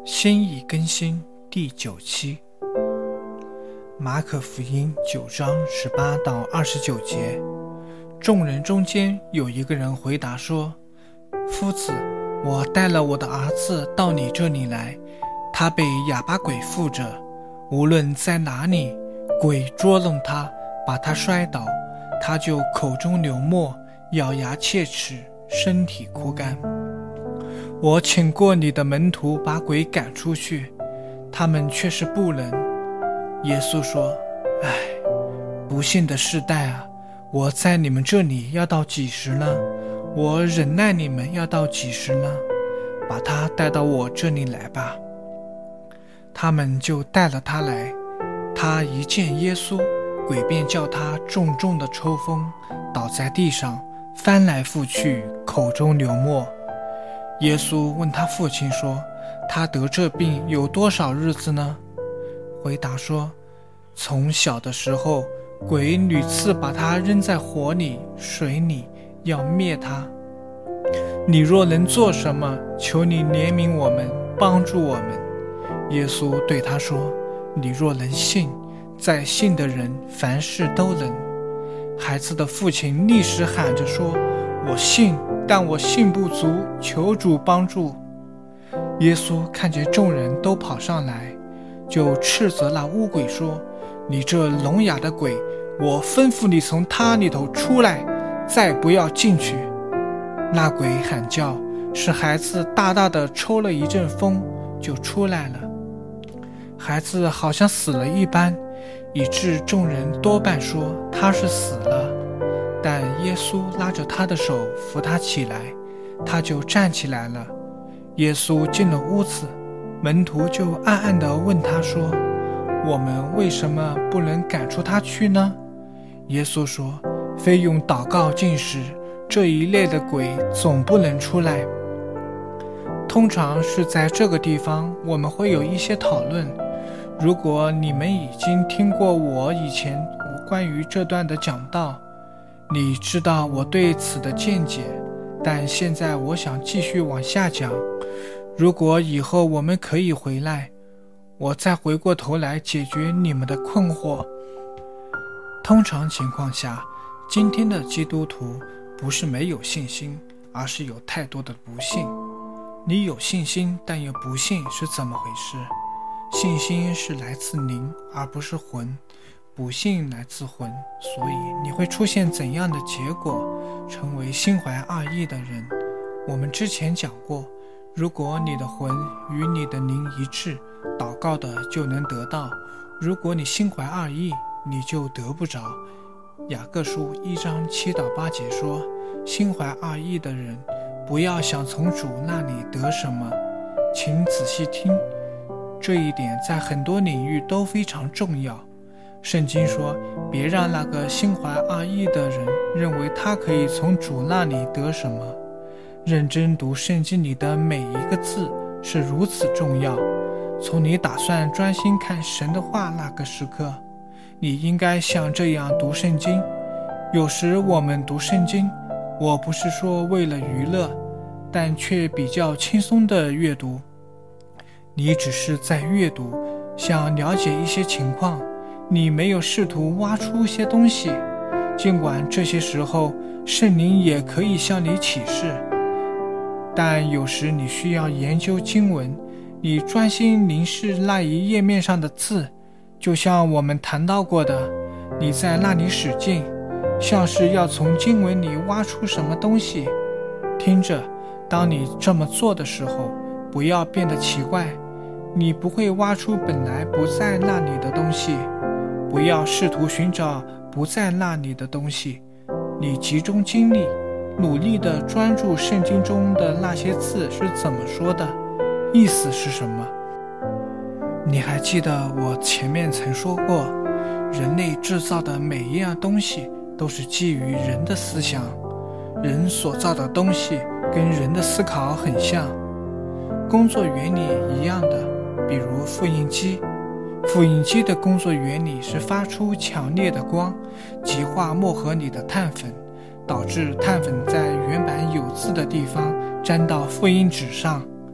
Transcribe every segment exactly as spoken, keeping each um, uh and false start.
心意更新第九期，马可福音九章十八到二十九节。众人中间有一个人回答说：夫子，我带了我的儿子到你这里来，他被哑巴鬼附着，无论在哪里，鬼捉弄他，把他摔倒，他就口中流沫，咬牙切齿，身体枯干。我请过你的门徒把鬼赶出去，他们却是不能。耶稣说：唉，不幸的世代啊，我在你们这里要到几时呢？我忍耐你们要到几时呢？把他带到我这里来吧。他们就带了他来，他一见耶稣，鬼便叫他重重的抽风，倒在地上，翻来覆去，口中流沫。耶稣问他父亲说：他得这病有多少日子呢？回答说：从小的时候，鬼屡次把他扔在火里、水里，要灭他。你若能做什么，求你怜悯我们，帮助我们。耶稣对他说：你若能信，在信的人凡事都能。孩子的父亲立时喊着说：我信，但我信不足，求主帮助。耶稣看见众人都跑上来，就斥责那污鬼说：你这聋哑的鬼，我吩咐你从他里头出来，再不要进去。那鬼喊叫，使孩子大大的抽了一阵风，就出来了。孩子好像死了一般，以致众人多半说他是死了。但耶稣拉着他的手扶他起来，他就站起来了。耶稣进了屋子，门徒就暗暗地问他说：我们为什么不能赶出他去呢？耶稣说：非用祷告禁食，这一类的鬼总不能出来。通常是在这个地方我们会有一些讨论，如果你们已经听过我以前关于这段的讲道，你知道我对此的见解，但现在我想继续往下讲。如果以后我们可以回来，我再回过头来解决你们的困惑。通常情况下，今天的基督徒不是没有信心，而是有太多的不信。你有信心但又不信是怎么回事？信心是来自灵，而不是魂，不信来自魂，所以你会出现怎样的结果？成为心怀二意的人。我们之前讲过，如果你的魂与你的灵一致，祷告的就能得到；如果你心怀二意，你就得不着。雅各书一章七到八节说，心怀二意的人，不要想从主那里得什么。请仔细听，这一点在很多领域都非常重要。圣经说，别让那个心怀二意的人认为他可以从主那里得什么。认真读圣经里的每一个字是如此重要。从你打算专心看神的话那个时刻，你应该像这样读圣经。有时我们读圣经，我不是说为了娱乐，但却比较轻松的阅读。你只是在阅读，想了解一些情况，你没有试图挖出些东西，尽管这些时候圣灵也可以向你启示。但有时你需要研究经文，你专心凝视那一页面上的字，就像我们谈到过的，你在那里使劲，像是要从经文里挖出什么东西。听着，当你这么做的时候，不要变得奇怪，你不会挖出本来不在那里的东西。不要试图寻找不在那里的东西，你集中精力，努力地专注圣经中的那些字是怎么说的，意思是什么。你还记得我前面曾说过，人类制造的每一样东西都是基于人的思想，人所造的东西跟人的思考很像。工作原理一样的，比如复印机。复印机的工作原理是发出强烈的光，极化墨盒里的碳粉，导致碳粉在原版有字的地方沾到复印纸上。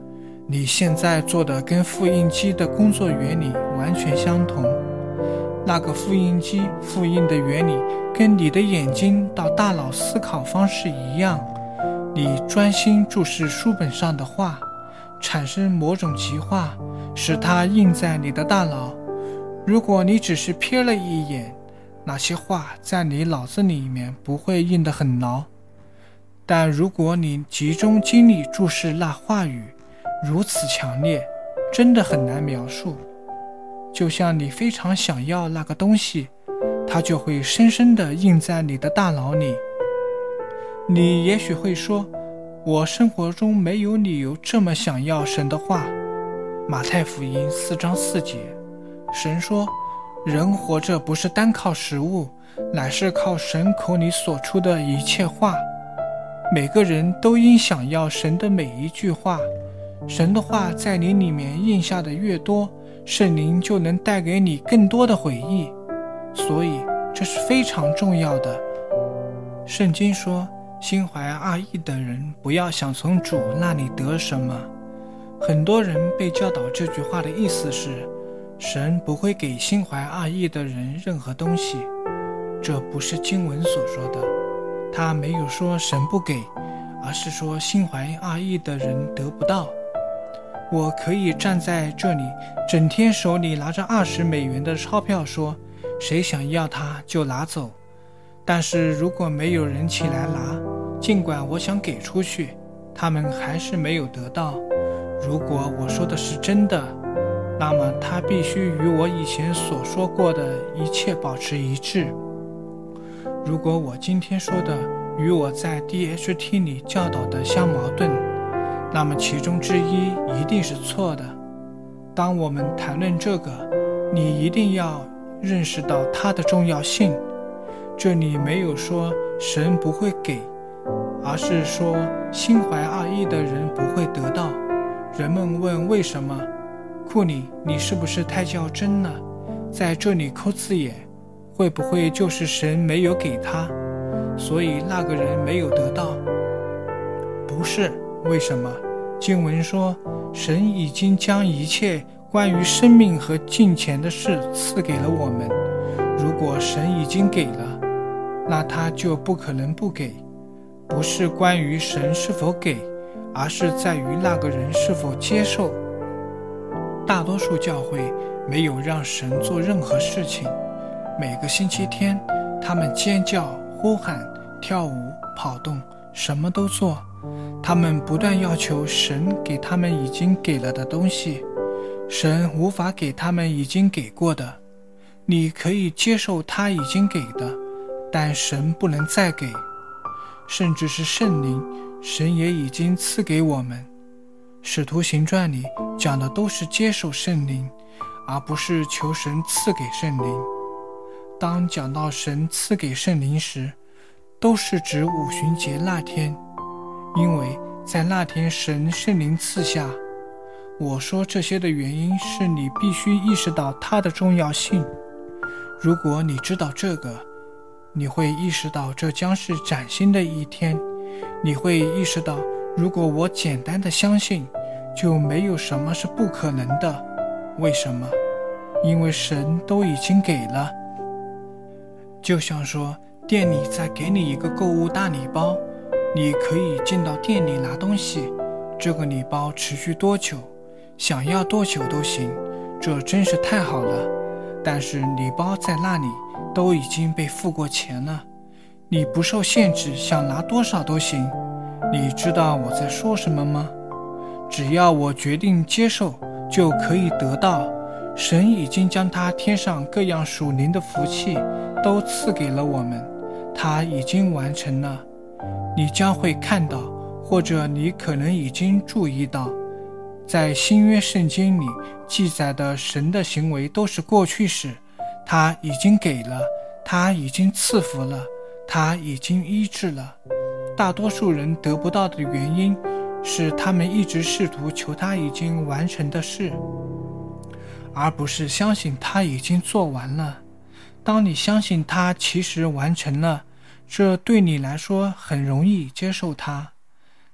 你现在做的跟复印机的工作原理完全相同。那个复印机复印的原理跟你的眼睛到大脑思考方式一样，你专心注视书本上的画，产生某种极化，使它印在你的大脑。如果你只是瞥了一眼，那些画在你脑子里面不会印得很牢，但如果你集中精力注视那话语，如此强烈，真的很难描述。就像你非常想要那个东西，它就会深深地印在你的大脑里。你也许会说，我生活中没有理由这么想要神的话。马太福音四章四节，神说，人活着不是单靠食物，乃是靠神口里所出的一切话。每个人都应想要神的每一句话，神的话在你里面印下的越多，圣灵就能带给你更多的回忆，所以这是非常重要的。圣经说，心怀二意的人不要想从主那里得什么。很多人被教导这句话的意思是，神不会给心怀二意的人任何东西。这不是经文所说的，他没有说神不给，而是说心怀二意的人得不到。我可以站在这里，整天手里拿着二十美元的钞票说，谁想要它就拿走。但是如果没有人起来拿，尽管我想给出去，他们还是没有得到。如果我说的是真的，那么它必须与我以前所说过的一切保持一致。如果我今天说的与我在 D H T 里教导的相矛盾，那么其中之一一定是错的。当我们谈论这个，你一定要认识到它的重要性。这里没有说神不会给，而是说心怀二意的人不会得到。人们问为什么，库里，你是不是太较真了？在这里抠字眼，会不会就是神没有给他，所以那个人没有得到？不是，为什么？经文说，神已经将一切关于生命和金钱的事赐给了我们。如果神已经给了，那他就不可能不给。不是关于神是否给，而是在于那个人是否接受。大多数教会没有让神做任何事情，每个星期天他们尖叫、呼喊、跳舞、跑动，什么都做。他们不断要求神给他们已经给了的东西，神无法给他们已经给过的。你可以接受他已经给的，但神不能再给。甚至是圣灵，神也已经赐给我们。使徒行传里讲的都是接受圣灵，而不是求神赐给圣灵。当讲到神赐给圣灵时，都是指五旬节那天，因为在那天神圣灵赐下。我说这些的原因是你必须意识到它的重要性。如果你知道这个，你会意识到这将是崭新的一天。你会意识到，如果我简单的相信，就没有什么是不可能的。为什么？因为神都已经给了。就像说，店里再给你一个购物大礼包，你可以进到店里拿东西，这个礼包持续多久，想要多久都行，这真是太好了。但是礼包在那里都已经被付过钱了，你不受限制，想拿多少都行。你知道我在说什么吗？只要我决定接受，就可以得到。神已经将他天上各样属灵的福气都赐给了我们，他已经完成了。你将会看到，或者你可能已经注意到，在新约圣经里记载的神的行为都是过去式，他已经给了，他已经赐福了，他已经医治了。大多数人得不到的原因是他们一直试图求他已经完成的事，而不是相信他已经做完了。当你相信他其实完成了，这对你来说很容易接受他。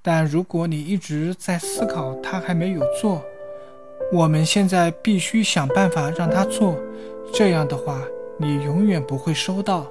但如果你一直在思考他还没有做，我们现在必须想办法让他做，这样的话你永远不会收到。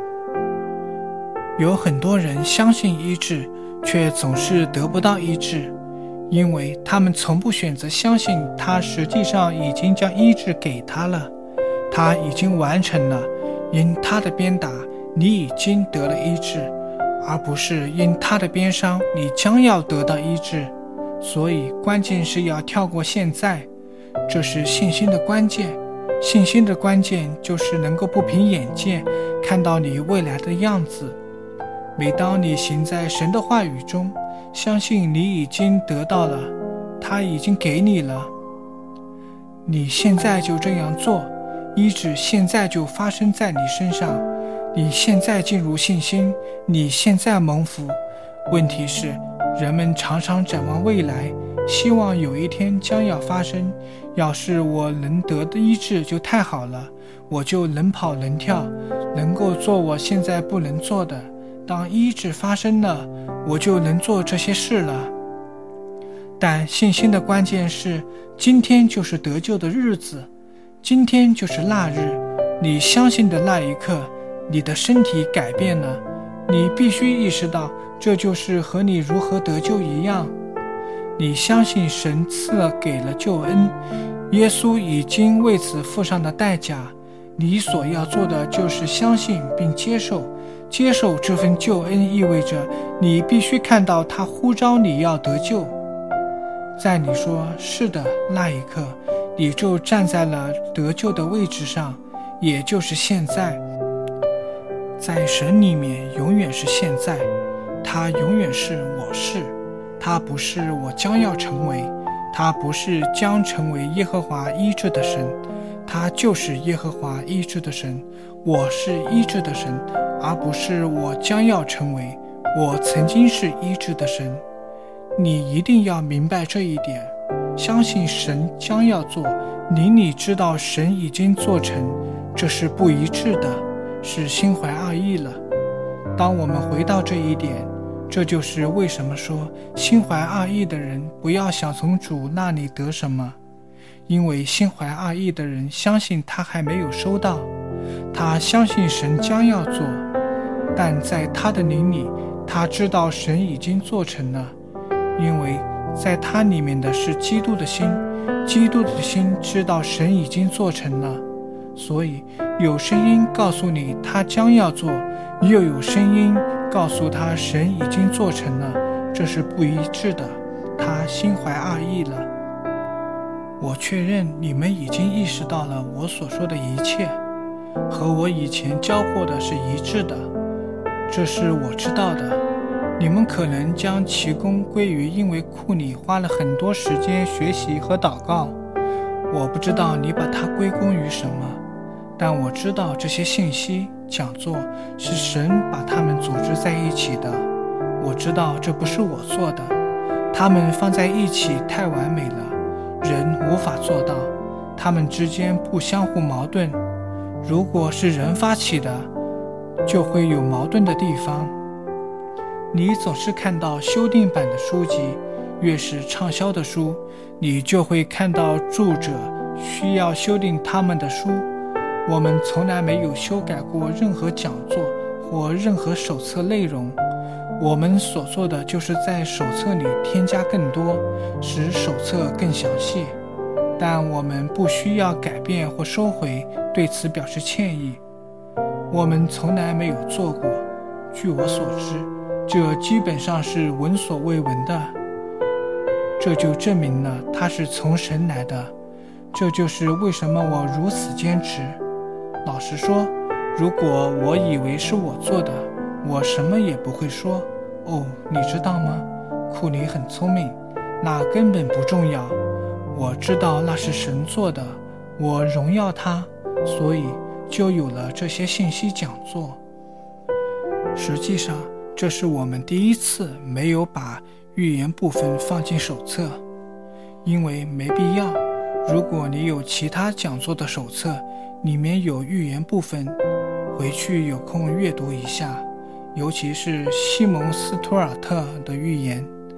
有很多人相信医治，却总是得不到医治，因为他们从不选择相信他实际上已经将医治给他了，他已经完成了，因他的鞭打你已经得了医治，而不是因他的鞭伤你将要得到医治。所以关键是要跳过现在，这是信心的关键。信心的关键就是能够不凭眼见看到你未来的样子。每当你行在神的话语中，相信你已经得到了，他已经给你了，你现在就这样做，医治现在就发生在你身上，你现在进入信心，你现在蒙福。问题是人们常常展望未来，希望有一天将要发生，要是我能得的医治就太好了，我就能跑能跳，能够做我现在不能做的，当医治发生了，我就能做这些事了。但信心的关键是，今天就是得救的日子，今天就是那日，你相信的那一刻，你的身体改变了，你必须意识到，这就是和你如何得救一样。你相信神赐给了救恩，耶稣已经为此付上了代价，你所要做的就是相信并接受。接受这份救恩意味着你必须看到他呼召你要得救。在你说是的那一刻，你就站在了得救的位置上，也就是现在。在神里面永远是现在，他永远是我是，他不是我将要成为，他不是将成为耶和华医治的神，他就是耶和华医治的神。我是医治的神，而不是我将要成为，我曾经是医治的神。你一定要明白这一点，相信神将要做，令你知道神已经做成，这是不一致的，是心怀二意了。当我们回到这一点，这就是为什么说心怀二意的人不要想从主那里得什么，因为心怀二意的人相信他还没有收到，他相信神将要做，但在他的灵里，他知道神已经做成了，因为在他里面的是基督的心，基督的心知道神已经做成了，所以有声音告诉你他将要做，又有声音告诉他神已经做成了，这是不一致的，他心怀二意了。我确认你们已经意识到了我所说的一切和我以前教过的是一致的，这是我知道的。你们可能将其功归于因为库里花了很多时间学习和祷告，我不知道你把它归功于什么，但我知道这些信息讲座是神把它们组织在一起的。我知道这不是我做的，它们放在一起太完美了，人无法做到，它们之间不相互矛盾。如果是人发起的，就会有矛盾的地方。你总是看到修订版的书籍，越是畅销的书，你就会看到著者需要修订他们的书。我们从来没有修改过任何讲座或任何手册内容，我们所做的就是在手册里添加更多，使手册更详细，但我们不需要改变或收回，对此表示歉意。我们从来没有做过，据我所知，这基本上是闻所未闻的。这就证明了它是从神来的，这就是为什么我如此坚持。老实说，如果我以为是我做的，我什么也不会说。哦，你知道吗？库里很聪明，那根本不重要。我知道那是神做的，我荣耀他，所以就有了这些信息讲座。实际上，这是我们第一次没有把预言部分放进手册，因为没必要。如果你有其他讲座的手册，里面有预言部分，回去有空阅读一下，尤其是西蒙斯图尔特的预言，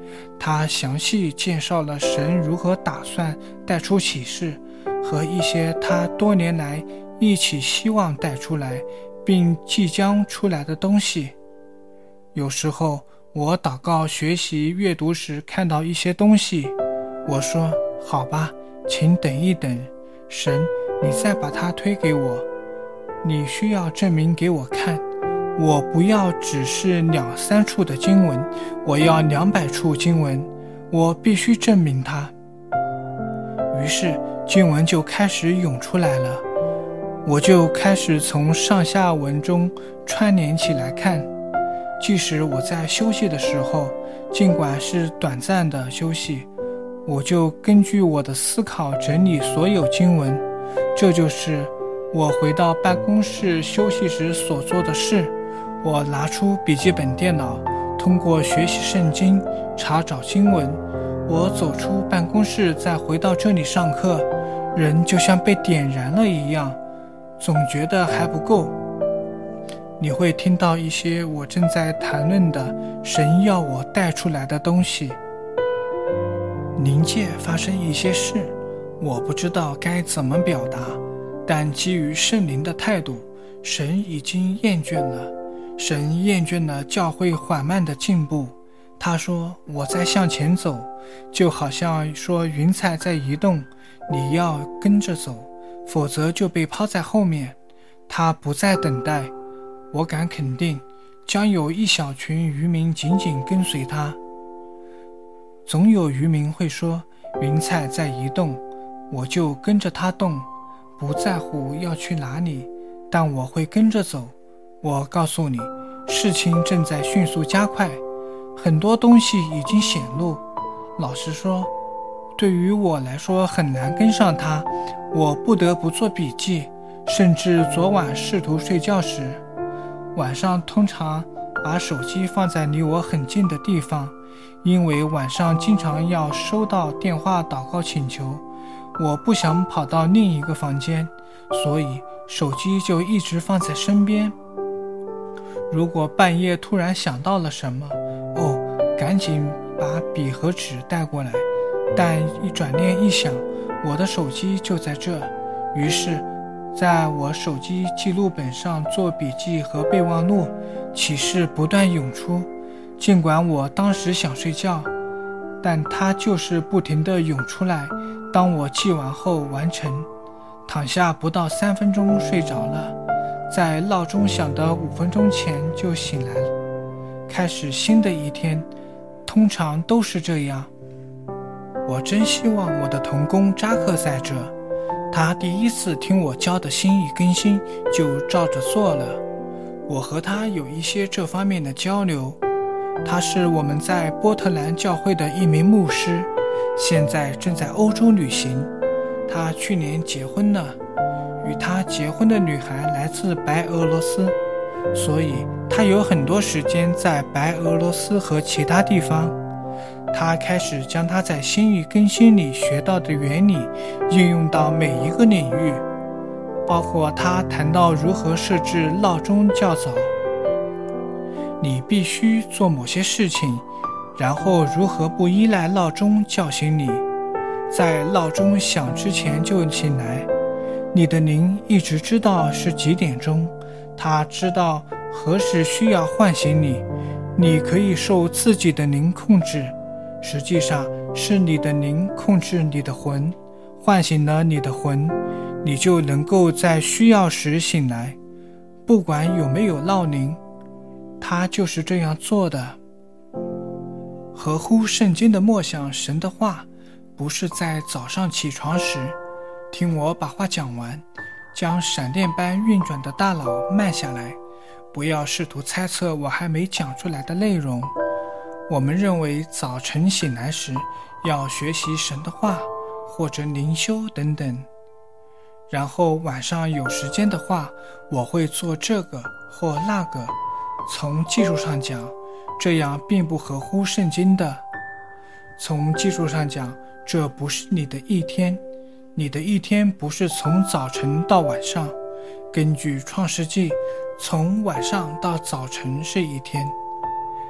他详细介绍了神如何打算带出启示和一些他多年来一起希望带出来并即将出来的东西。有时候我祷告学习阅读时看到一些东西，我说好吧，请等一等，神，你再把它推给我，你需要证明给我看，我不要只是两三处的经文，我要两百处经文，我必须证明它。于是经文就开始涌出来了，我就开始从上下文中串联起来看。即使我在休息的时候，尽管是短暂的休息，我就根据我的思考整理所有经文。这就是我回到办公室休息时所做的事。我拿出笔记本电脑，通过学习圣经查找经文。我走出办公室再回到这里上课，人就像被点燃了一样，总觉得还不够。你会听到一些我正在谈论的神要我带出来的东西。灵界发生一些事，我不知道该怎么表达，但基于圣灵的态度，神已经厌倦了。神厌倦了教会缓慢的进步。他说我在向前走，就好像说云彩在移动，你要跟着走，否则就被抛在后面。他不再等待，我敢肯定将有一小群渔民紧紧跟随他。总有渔民会说云彩在移动，我就跟着他动，不在乎要去哪里，但我会跟着走。我告诉你，事情正在迅速加快，很多东西已经显露。老实说，对于我来说很难跟上他，我不得不做笔记，甚至昨晚试图睡觉时，晚上通常把手机放在离我很近的地方，因为晚上经常要收到电话祷告请求，我不想跑到另一个房间，所以手机就一直放在身边。如果半夜突然想到了什么，哦，赶紧把笔和纸带过来，但一转念一想，我的手机就在这，于是在我手机记录本上做笔记和备忘录，启示不断涌出。尽管我当时想睡觉，但它就是不停地涌出来。当我记完后完成，躺下不到三分钟睡着了，在闹钟响的五分钟前就醒来了，开始新的一天。通常都是这样。我真希望我的同工扎克在这，他第一次听我教的心意更新就照着做了。我和他有一些这方面的交流。他是我们在波特兰教会的一名牧师，现在正在欧洲旅行。他去年结婚了，与他结婚的女孩来自白俄罗斯，所以他有很多时间在白俄罗斯和其他地方。他开始将他在心意更新里学到的原理应用到每一个领域，包括他谈到如何设置闹钟较早，你必须做某些事情，然后如何不依赖闹钟叫醒你，在闹钟响之前就醒来。你的灵一直知道是几点钟，他知道何时需要唤醒你。你可以受自己的灵控制，实际上是你的灵控制你的魂，唤醒了你的魂，你就能够在需要时醒来，不管有没有闹铃。他就是这样做的。合乎圣经的默想神的话，不是在早上起床时听我把话讲完，将闪电般运转的大脑慢下来，不要试图猜测我还没讲出来的内容。我们认为早晨醒来时要学习神的话，或者灵修等等，然后晚上有时间的话，我会做这个或那个。从技术上讲，这样并不合乎圣经的。从技术上讲，这不是你的一天，你的一天不是从早晨到晚上。根据创世纪，从晚上到早晨是一天。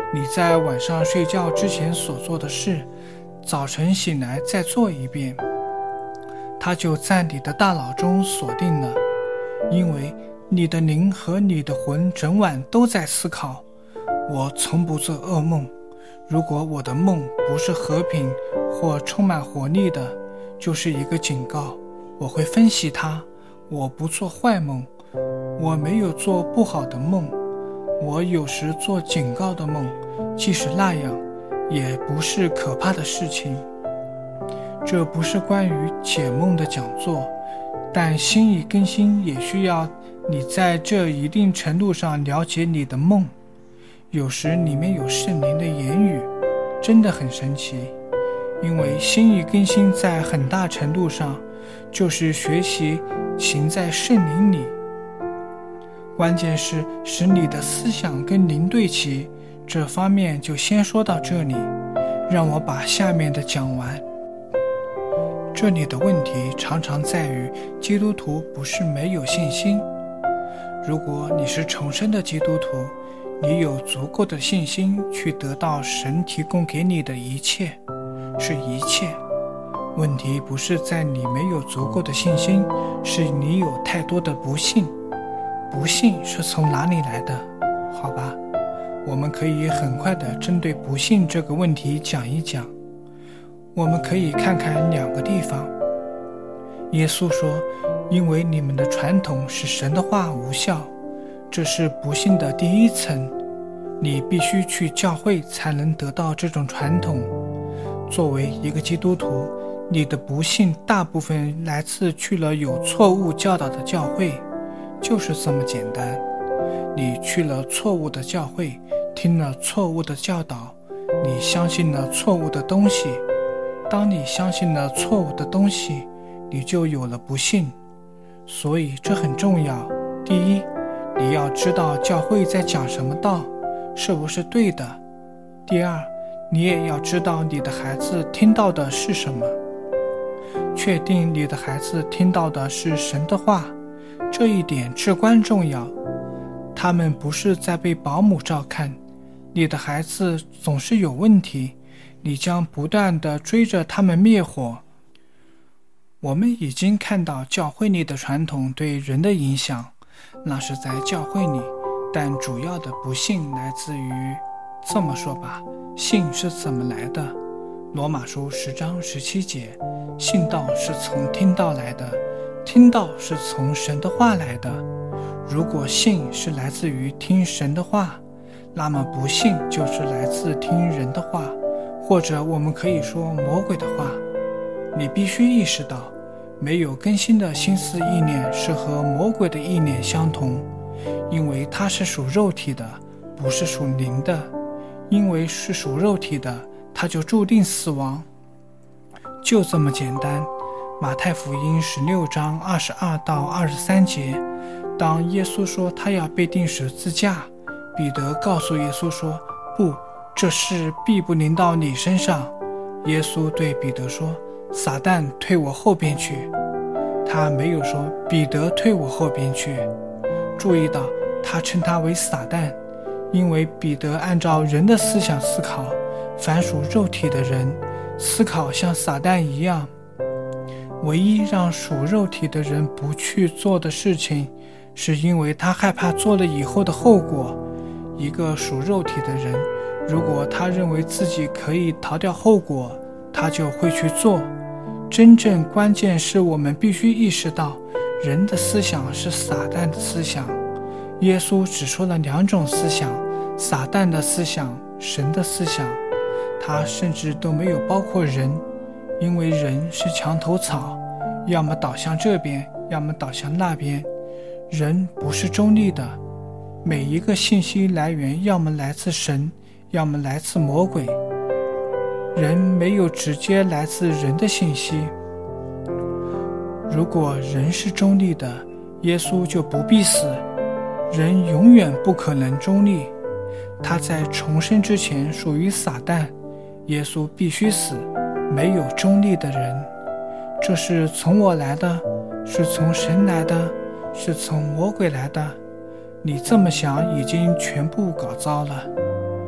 你在晚上睡觉之前所做的事，早晨醒来再做一遍，它就在你的大脑中锁定了。因为你的灵和你的魂整晚都在思考，我从不做噩梦。如果我的梦不是和平或充满活力的，就是一个警告。我会分析它，我不做坏梦，我没有做不好的梦，我有时做警告的梦，即使那样也不是可怕的事情。这不是关于解梦的讲座，但心意更新也需要你在这一定程度上了解你的梦。有时里面有圣灵的言语，真的很神奇。因为心意更新在很大程度上就是学习行在圣灵里，关键是使你的思想跟灵对齐，这方面就先说到这里，让我把下面的讲完。这里的问题常常在于基督徒不是没有信心。如果你是重生的基督徒，你有足够的信心去得到神提供给你的一切，是一切。问题不是在你没有足够的信心，是你有太多的不信。不信是从哪里来的？好吧，我们可以很快地针对不信这个问题讲一讲。我们可以看看两个地方。耶稣说，因为你们的传统使神的话无效，这是不信的第一层。你必须去教会才能得到这种传统。作为一个基督徒，你的不信大部分来自去了有错误教导的教会，就是这么简单。你去了错误的教会，听了错误的教导，你相信了错误的东西。当你相信了错误的东西，你就有了不信。所以这很重要。第一，你要知道教会在讲什么道，是不是对的。第二，你也要知道你的孩子听到的是什么，确定你的孩子听到的是神的话，这一点至关重要。他们不是在被保姆照看，你的孩子总是有问题，你将不断地追着他们灭火。我们已经看到教会里的传统对人的影响，那是在教会里，但主要的不信来自于，这么说吧，信是怎么来的？罗马书十章十七节，信道是从听道来的，听道是从神的话来的。如果信是来自于听神的话，那么不信就是来自听人的话，或者我们可以说魔鬼的话。你必须意识到，没有更新的心思意念是和魔鬼的意念相同，因为它是属肉体的，不是属灵的。因为是属肉体的，它就注定死亡。就这么简单。马太福音十六章二十二到二十三节，当耶稣说他要被钉十字架，彼得告诉耶稣说，不，这事必不临到你身上。耶稣对彼得说，撒旦退我后边去。他没有说彼得退我后边去。注意到他称他为撒旦，因为彼得按照人的思想思考，凡属肉体的人思考像撒旦一样。唯一让属肉体的人不去做的事情，是因为他害怕做了以后的后果。一个属肉体的人，如果他认为自己可以逃掉后果，他就会去做。真正关键是我们必须意识到，人的思想是撒旦的思想。耶稣只说了两种思想，撒旦的思想，神的思想。他甚至都没有包括人，因为人是墙头草，要么倒向这边，要么倒向那边。人不是中立的，每一个信息来源要么来自神，要么来自魔鬼。人没有直接来自人的信息。如果人是中立的，耶稣就不必死。人永远不可能中立，他在重生之前属于撒旦，耶稣必须死。没有中立的人，这是从我来的，是从神来的，是从魔鬼来的。你这么想已经全部搞糟了。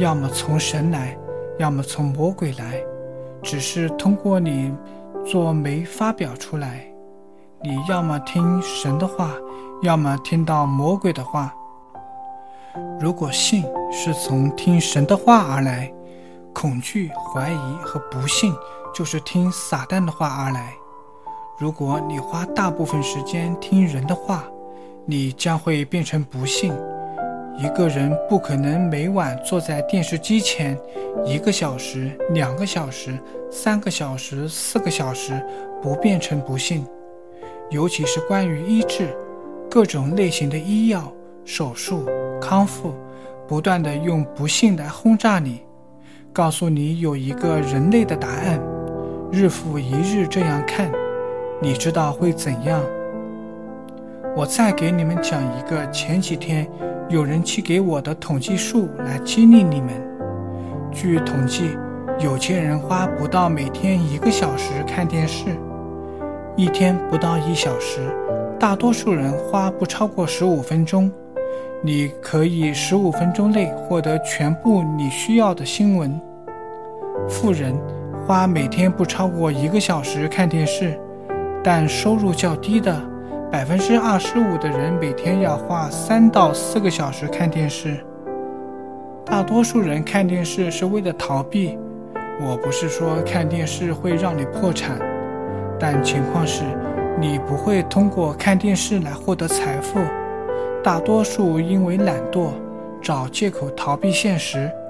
要么从神来，要么从魔鬼来，只是通过你做媒发表出来。你要么听神的话，要么听到魔鬼的话。如果信是从听神的话而来，恐惧、怀疑和不信就是听撒旦的话而来。如果你花大部分时间听人的话，你将会变成不信。一个人不可能每晚坐在电视机前一个小时、两个小时、三个小时、四个小时不变成不信。尤其是关于医治，各种类型的医药、手术、康复，不断地用不信来轰炸你，告诉你有一个人类的答案，日复一日这样看，你知道会怎样？我再给你们讲一个前几天有人寄给我的统计数来激励你们。据统计，有钱人花不到每天一个小时看电视，一天不到一小时，大多数人花不超过十五分钟。你可以十五分钟内获得全部你需要的新闻。富人花每天不超过一个小时看电视，但收入较低的百分之二十五的人每天要花三到四个小时看电视。大多数人看电视是为了逃避。我不是说看电视会让你破产，但情况是你不会通过看电视来获得财富。大多数因为懒惰，找借口逃避现实，